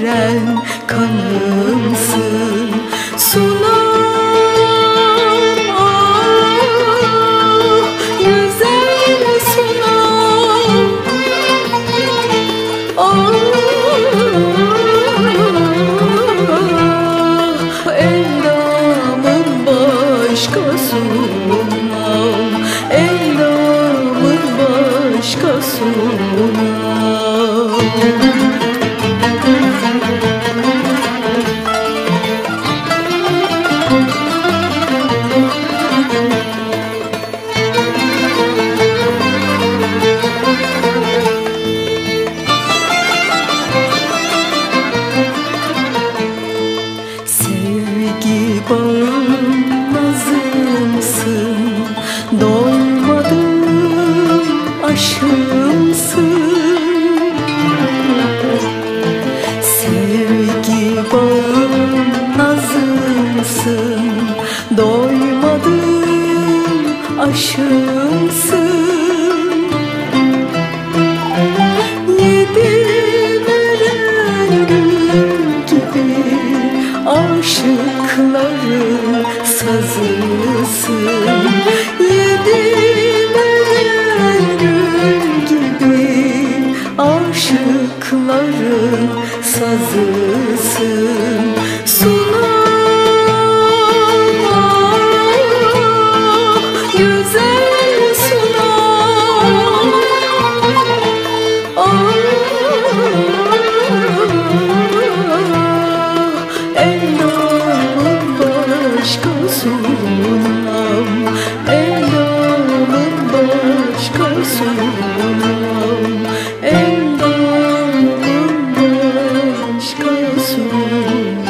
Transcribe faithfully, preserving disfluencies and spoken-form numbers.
veren kanımsın. Sunam ah, güzel sunam ah, endamın başka sunam, endamın başka sunam. Sevgi bağım nazımsın, doymadım aşığımsın. Sevgi bağım nazımsın, doymadım aşığımsın. Aşıkların sazısın, yediler gül gibi. Aşıkların sazısın. Sunam ah, güzel sunam ah, başka sunam, endamın başka sunam, endamın başka sunam.